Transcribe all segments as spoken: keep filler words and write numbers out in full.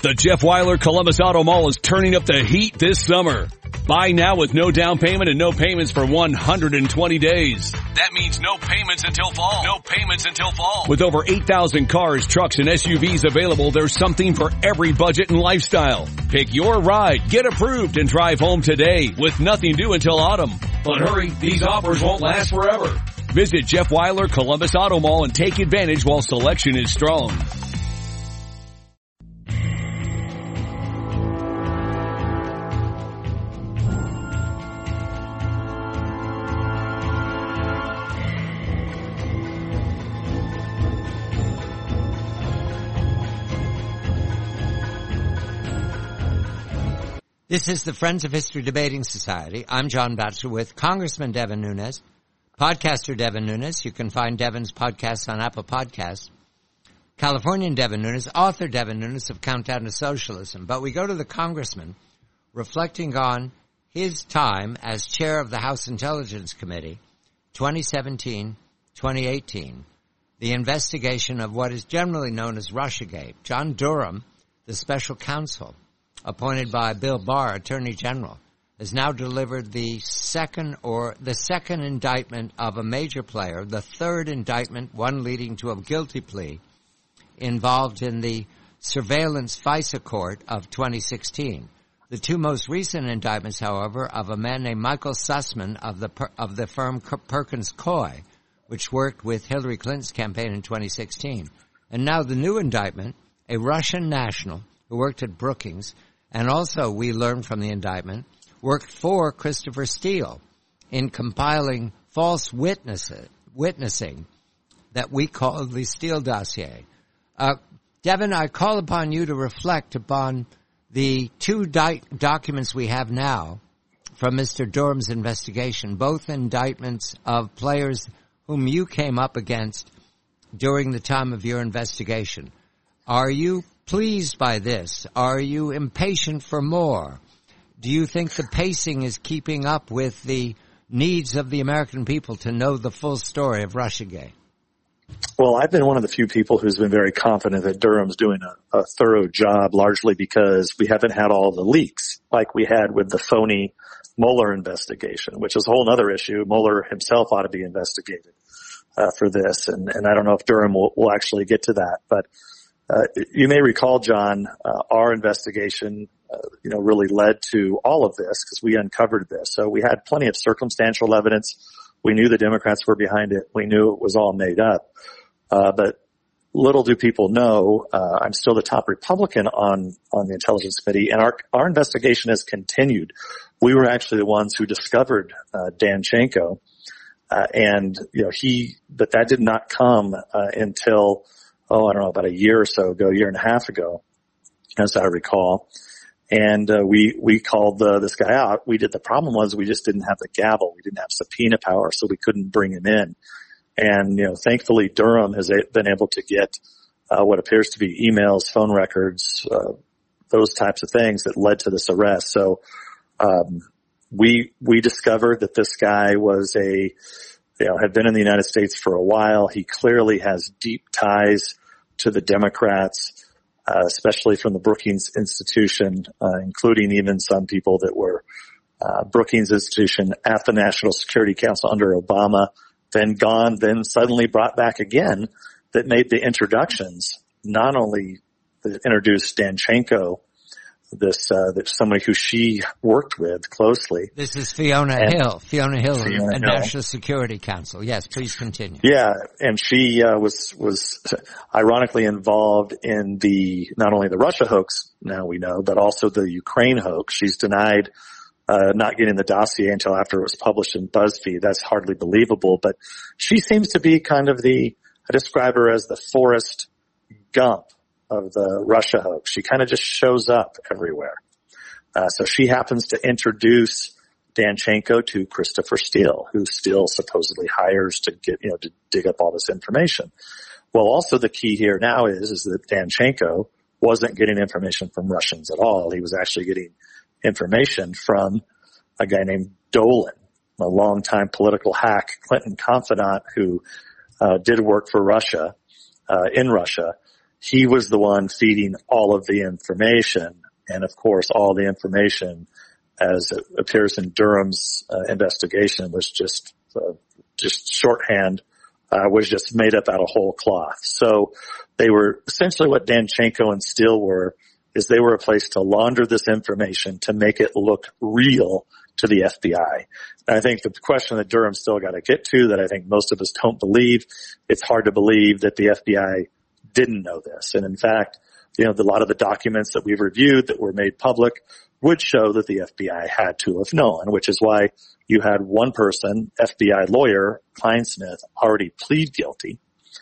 The Jeff Weiler Columbus Auto Mall is turning up the heat this summer. Buy now with no down payment and no payments for one hundred twenty days. That means no payments until fall. No payments until fall. With over eight thousand cars, trucks, and S U Vs available, there's something for every budget and lifestyle. Pick your ride, get approved, and drive home today with nothing due until autumn. But hurry, these offers won't last forever. Visit Jeff Weiler Columbus Auto Mall and take advantage while selection is strong. This is the Friends of History Debating Society. I'm John Batchelor with Congressman Devin Nunes, podcaster Devin Nunes. You can find Devin's podcasts on Apple Podcasts. Californian Devin Nunes, author Devin Nunes of Countdown to Socialism. But we go to the congressman reflecting on his time as chair of the House Intelligence Committee, twenty seventeen to twenty eighteen, the investigation of what is generally known as Russiagate. John Durham, the special counsel appointed by Bill Barr, Attorney General, has now delivered the second or the second indictment of a major player, the third indictment, one leading to a guilty plea, involved in the surveillance FISA court of twenty sixteen. The two most recent indictments, however, of a man named Michael Sussman of the of the firm Perkins Coie, which worked with Hillary Clinton's campaign in twenty sixteen. And now the new indictment, a Russian national who worked at Brookings, and also, we learned from the indictment, worked for Christopher Steele in compiling false witnesses, witnessing that we call the Steele dossier. Uh, Devin, I call upon you to reflect upon the two di- documents we have now from Mister Durham's investigation, both indictments of players whom you came up against during the time of your investigation. Are you pleased by this? Are you impatient for more? Do you think the pacing is keeping up with the needs of the American people to know the full story of Russiagate? Well, I've been one of the few people who's been very confident that Durham's doing a, a thorough job, largely because we haven't had all the leaks like we had with the phony Mueller investigation, which is a whole other issue. Mueller himself ought to be investigated uh, for this, and, and I don't know if Durham will, will actually get to that, but Uh, you may recall, John, uh, our investigation, uh, you know, really led to all of this because we uncovered this. So we had plenty of circumstantial evidence. We knew the Democrats were behind it. We knew it was all made up. Uh, but little do people know, uh, I'm still the top Republican on, on the Intelligence Committee, and our, our investigation has continued. We were actually the ones who discovered, uh, Danchenko, uh, and, you know, he, but that did not come, uh, until oh, I don't know, about a year or so ago, a year and a half ago, as I recall. And, uh, we, we called, uh, this guy out. We did, the problem was we just didn't have the gavel. We didn't have subpoena power, so we couldn't bring him in. And, you know, thankfully Durham has been able to get, uh, what appears to be emails, phone records, uh, those types of things that led to this arrest. So, um, we, we discovered that this guy was a, you know, had been in the United States for a while. He clearly has deep ties to the Democrats, uh, especially from the Brookings Institution, uh, including even some people that were, uh, Brookings Institution at the National Security Council under Obama, then gone, then suddenly brought back again, that made the introductions, not only that introduced Danchenko, this, uh, that somebody who she worked with closely. This is Fiona and Hill, Fiona Hill, Fiona a Hill. National Security Council. Yes, please continue. Yeah, and she, uh, was, was ironically involved in the, not only the Russia hoax, now we know, but also the Ukraine hoax. She's denied, uh, not getting the dossier until after it was published in BuzzFeed. That's hardly believable, but she seems to be kind of the, I describe her as the Forrest Gump of the Russia hoax. She kind of just shows up everywhere. Uh, so she happens to introduce Danchenko to Christopher Steele, who Steele supposedly hires to get, you know, to dig up all this information. Well, also the key here now is, is that Danchenko wasn't getting information from Russians at all. He was actually getting information from a guy named Dolan, a longtime political hack, Clinton confidant who, uh, did work for Russia, uh, in Russia. he was the one feeding all of the information. And of course, all the information, as it appears in Durham's uh, investigation, was just uh, just shorthand, uh, was just made up out of whole cloth. So they were essentially what Danchenko and Steele were, is they were a place to launder this information to make it look real to the F B I. And I think the question that Durham still got to get to, that I think most of us don't believe, it's hard to believe that the F B I didn't know this. And in fact, you know, the, a lot of the documents that we've reviewed that were made public would show that the F B I had to have known, which is why you had one person, F B I lawyer, Kleinsmith, already plead guilty.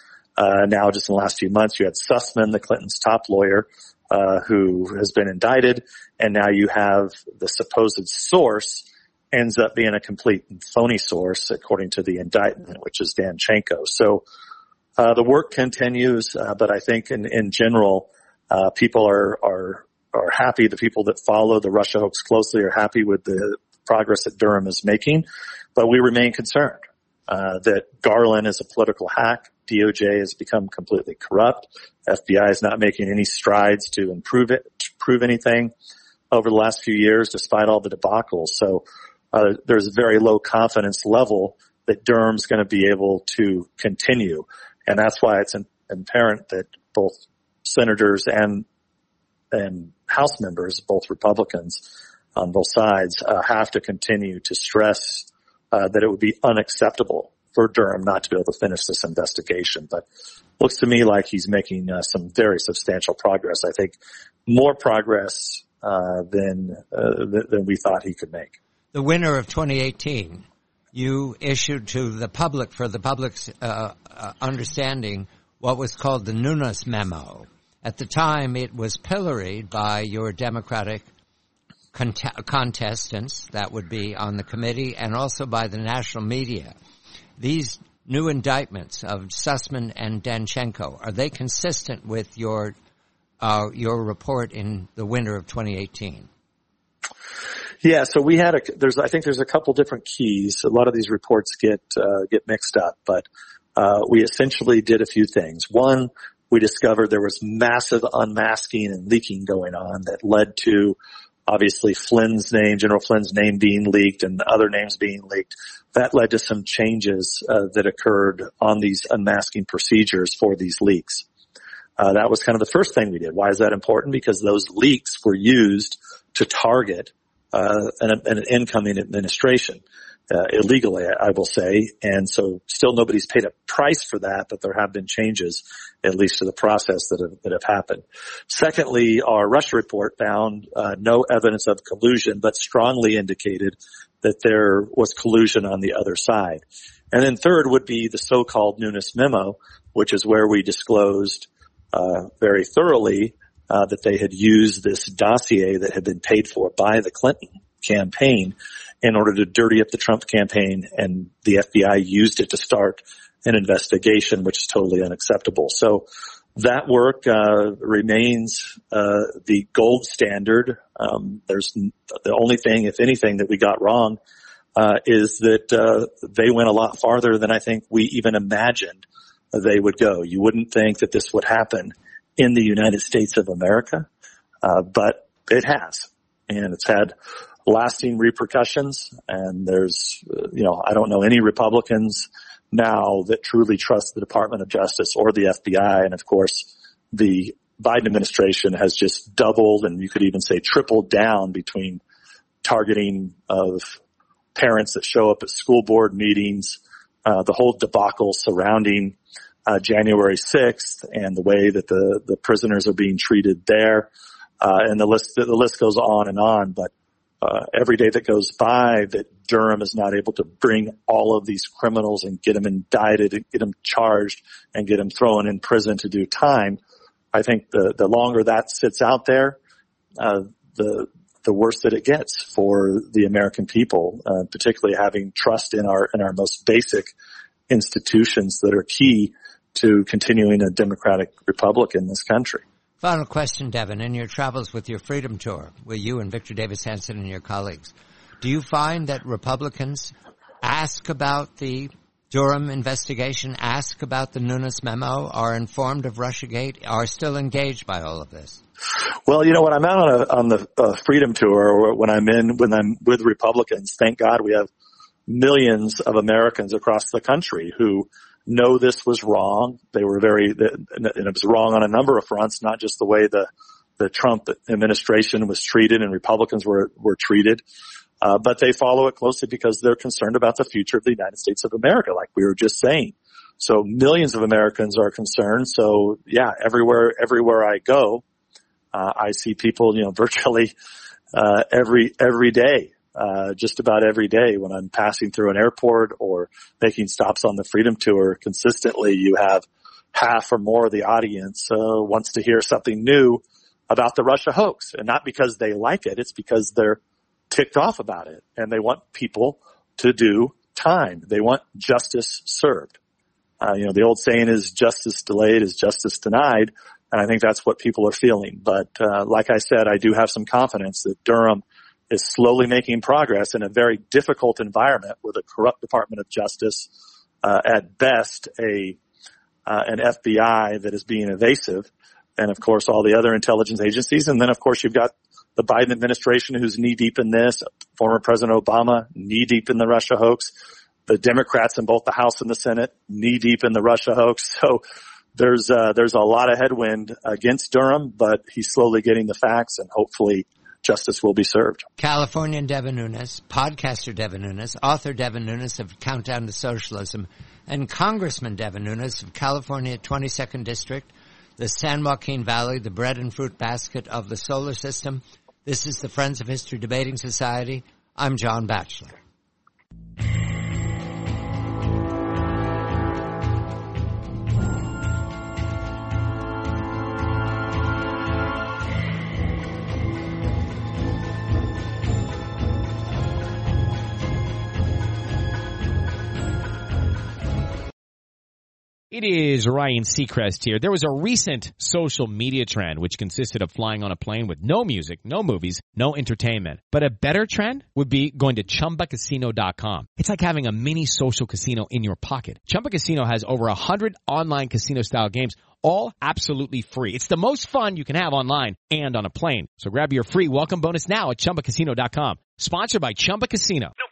Uh, now just in the last few months, you had Sussman, the Clintons' top lawyer, uh, who has been indicted. And now you have the supposed source ends up being a complete and phony source, according to the indictment, which is Danchenko. So, uh, the work continues, uh, but I think in, in general, uh, people are, are, are happy. The people that follow the Russia hoax closely are happy with the progress that Durham is making, but we remain concerned, uh, that Garland is a political hack. D O J has become completely corrupt. F B I is not making any strides to improve it, to prove anything over the last few years, despite all the debacles. So, uh, there's a very low confidence level that Durham's going to be able to continue. And that's why it's apparent that both senators and, and House members, both Republicans on both sides, uh, have to continue to stress, uh, that it would be unacceptable for Durham not to be able to finish this investigation. But looks to me like he's making uh, some very substantial progress. I think more progress uh, than, uh, th- than we thought he could make. The winter of twenty eighteen, you issued to the public, for the public's uh, uh, understanding, what was called the Nunes Memo. At the time, it was pilloried by your Democratic cont- contestants that would be on the committee, and also by the national media. These new indictments of Sussman and Danchenko, are they consistent with your uh, your report in the winter of twenty eighteen? Yeah, so we had a, there's, I think there's a couple different keys. A lot of these reports get, uh, get mixed up, but, uh, we essentially did a few things. One, we discovered there was massive unmasking and leaking going on that led to, obviously, Flynn's name, General Flynn's name being leaked and other names being leaked. That led to some changes, uh, that occurred on these unmasking procedures for these leaks. Uh, that was kind of the first thing we did. Why is that important? Because those leaks were used to target Uh, an, an incoming administration, uh, illegally, I will say. And so still nobody's paid a price for that, but there have been changes, at least to the process that have, that have happened. Secondly, our Russia report found, uh, no evidence of collusion, but strongly indicated that there was collusion on the other side. And then third would be the so-called Nunes Memo, which is where we disclosed, uh, very thoroughly Uh, that they had used this dossier that had been paid for by the Clinton campaign in order to dirty up the Trump campaign, and the F B I used it to start an investigation, which is totally unacceptable. So that work uh, remains uh, the gold standard. Um, there's the only thing, if anything, that we got wrong uh, is that uh, they went a lot farther than I think we even imagined they would go. You wouldn't think that this would happen in the United States of America, uh, but it has, and it's had lasting repercussions. And there's, uh, you know, I don't know any Republicans now that truly trust the Department of Justice or the F B I. And of course, the Biden administration has just doubled, and you could even say tripled down between targeting of parents that show up at school board meetings, uh, the whole debacle surrounding Uh, January sixth and the way that the, the prisoners are being treated there. Uh, and the list, the list goes on and on, but, uh, every day that goes by that Durham is not able to bring all of these criminals and get them indicted and get them charged and get them thrown in prison to do time. I think the, the longer that sits out there, uh, the, the worse that it gets for the American people, uh, particularly having trust in our, in our most basic institutions that are key to continuing a democratic republic in this country. Final question, Devin. In your travels with your Freedom Tour, with you and Victor Davis Hanson and your colleagues, do you find that Republicans ask about the Durham investigation ask about the Nunes memo, are informed of Russiagate, are still engaged by all of this? Well, you know, when I'm out on, a, on the uh, Freedom Tour, or when I'm in, when I'm with Republicans, thank God we have millions of Americans across the country who know this was wrong. They were very, and it was wrong on a number of fronts, not just the way the, the Trump administration was treated and Republicans were, were treated. Uh, but they follow it closely because they're concerned about the future of the United States of America, like we were just saying. So millions of Americans are concerned. So yeah, everywhere, everywhere I go, uh, I see people, you know, virtually, uh, every, every day, uh, just about every day when I'm passing through an airport or making stops on the Freedom Tour. Consistently, you have half or more of the audience, uh, wants to hear something new about the Russia hoax, and not because they like it. It's because they're ticked off about it, and they want people to do time. They want justice served. Uh, you know, the old saying is justice delayed is justice denied, and I think that's what people are feeling. But uh, like I said, I do have some confidence that Durham is slowly making progress in a very difficult environment with a corrupt Department of Justice, uh, at best a uh, an F B I that is being evasive, and of course all the other intelligence agencies, and then of course you've got the Biden administration who's knee-deep in this, former President Obama knee-deep in the Russia hoax, the Democrats in both the House and the Senate knee-deep in the Russia hoax. So there's uh, there's a lot of headwind against Durham, but he's slowly getting the facts, and hopefully justice will be served. Californian Devin Nunes, podcaster Devin Nunes, author Devin Nunes of Countdown to Socialism, and Congressman Devin Nunes of California twenty-second District, the San Joaquin Valley, the bread and fruit basket of the solar system. This is the Friends of History Debating Society. I'm John Batchelor. It is Ryan Seacrest here. There was a recent social media trend which consisted of flying on a plane with no music, no movies, no entertainment. But a better trend would be going to Chumba Casino dot com. It's like having a mini social casino in your pocket. Chumba Casino has over a hundred online casino-style games, all absolutely free. It's the most fun you can have online and on a plane. So grab your free welcome bonus now at Chumba Casino dot com. Sponsored by Chumba Casino.